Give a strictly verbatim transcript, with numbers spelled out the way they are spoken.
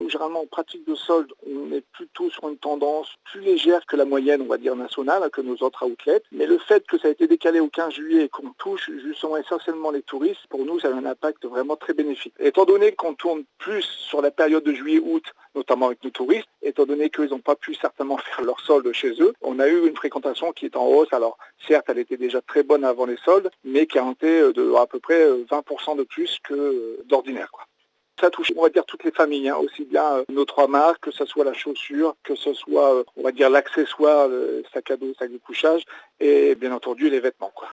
nous, généralement, en pratique de solde, on est plutôt sur une tendance plus légère que la moyenne, on va dire, nationale, que nos autres outlets. Mais le fait que ça a été décalé au quinze juillet et qu'on touche justement essentiellement les touristes, pour nous, ça a un impact vraiment très bénéfique. Étant donné qu'on tourne plus sur la période de juillet-août, notamment avec nos touristes, étant donné qu'ils n'ont pas pu certainement faire leur solde chez eux, on a eu une fréquentation qui est en hausse. Alors, certes, elle était déjà très bonne avant les soldes, mais qui a été de à peu près vingt pour cent de plus que d'ordinaire, quoi. Ça touche, on va dire, toutes les familles, hein, aussi bien euh, nos trois marques, que ce soit la chaussure, que ce soit, euh, on va dire, l'accessoire, le sac à dos, sac de couchage, et bien entendu les vêtements, quoi.